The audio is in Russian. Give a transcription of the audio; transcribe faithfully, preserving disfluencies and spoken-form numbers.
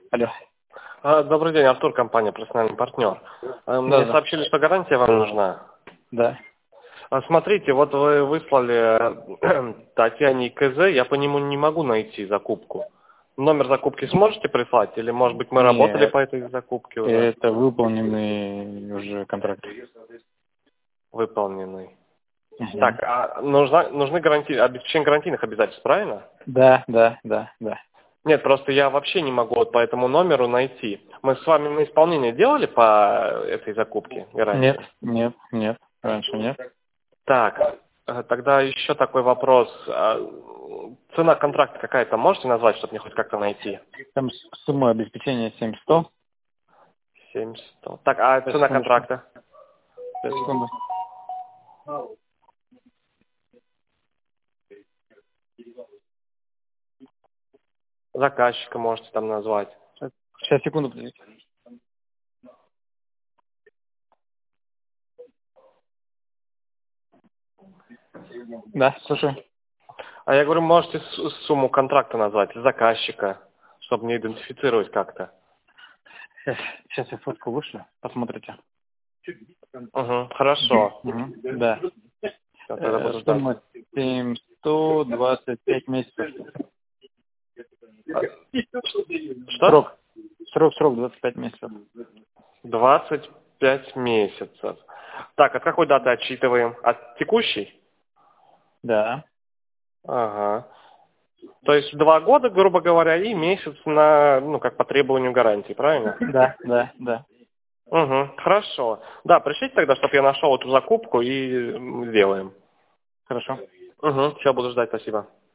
Алло. А, Добрый день, Артур, компания «Профессиональный партнер». А, Мне Да, сообщили, что гарантия вам нужна. да. А, Смотрите, вот вы выслали э, Татьяне КЗ, я по нему не могу найти закупку. Номер закупки сможете прислать? Или, может быть, мы работали Нет, по этой закупке уже? это выполненный уже контракт. Выполненный. Мгм. Так, а нужна, нужны гаранти... обеспечение гарантийных обязательств, правильно? Да, да, да, да. Нет, просто я вообще не могу вот по этому номеру найти. Мы с вами на исполнение делали по этой закупке Нет, гарантию? нет, нет. Раньше нет. Так, э, тогда еще такой вопрос. А, Цена контракта какая-то можете назвать, чтобы мне хоть как-то найти? Там с- сумма обеспечения семь сто. семьсот. Так, а Сейчас, цена секундочку. контракта? Сейчас, секунду. Заказчика можете там назвать. Сейчас, сейчас, секунду, подождите. Да, слушай. А я говорю, можете с- сумму контракта назвать, заказчика, чтобы мне идентифицировать как-то. Сейчас, сейчас я фотку вышлю. Посмотрите. Угу, хорошо. Мгм. Да. Я тогда Э, буду ждать. Сумма семьсот двадцать пять месяцев. А, Что? Срок. Срок, срок двадцать пять месяцев. двадцать пять месяцев. Так, от какой даты отсчитываем? От текущей? Да. Ага. То есть два года, грубо говоря, и месяц на, ну, как по требованию гарантии, правильно? Да, да, да. Угу, хорошо. Да, пришлите тогда, чтобы я нашел эту закупку и м, сделаем. Хорошо. Угу, все, буду ждать, спасибо.